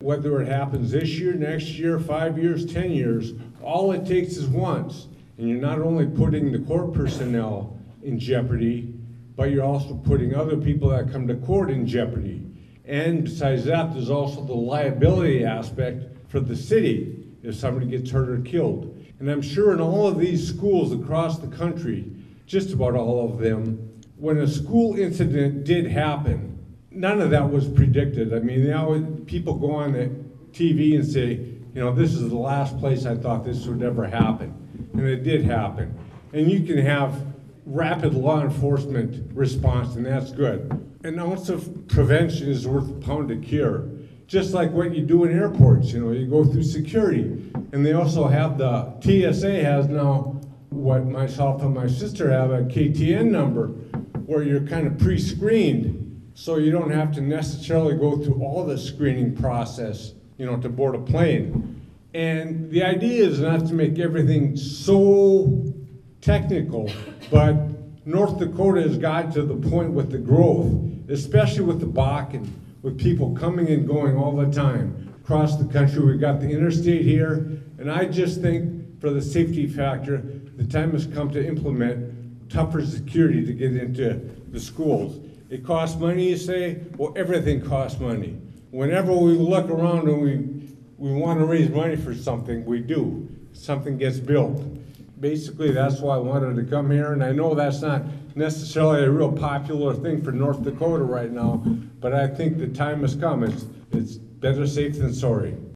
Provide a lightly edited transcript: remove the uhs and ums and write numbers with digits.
whether it happens this year, next year, 5 years, 10 years, all it takes is once. And you're not only putting the court personnel in jeopardy, but you're also putting other people that come to court in jeopardy. And besides that, there's also the liability aspect for the city if somebody gets hurt or killed. And I'm sure in all of these schools across the country, just about all of them, when a school incident did happen, none of that was predicted. I mean, now people go on the TV and say, you know, this is the last place I thought this would ever happen. And it did happen. And you can have rapid law enforcement response, and that's good. An ounce of prevention is worth a pound of cure. Just like what you do in airports, you know, you go through security. And they also have the, TSA has now what myself and my sister have, a KTN number, where you're kind of pre-screened, so you don't have to necessarily go through all the screening process, you know, to board a plane. And the idea is not to make everything so technical, but North Dakota has gotten to the point with the growth, especially with the Bakken, with people coming and going all the time across the country. We've got the interstate here, and I just think for the safety factor, the time has come to implement tougher security to get into the schools. It costs money, you say? Well, everything costs money. Whenever we look around and we want to raise money for something, we do. Something gets built. Basically, that's why I wanted to come here, and I know that's not necessarily a real popular thing for North Dakota right now, but I think the time has come. It's better safe than sorry.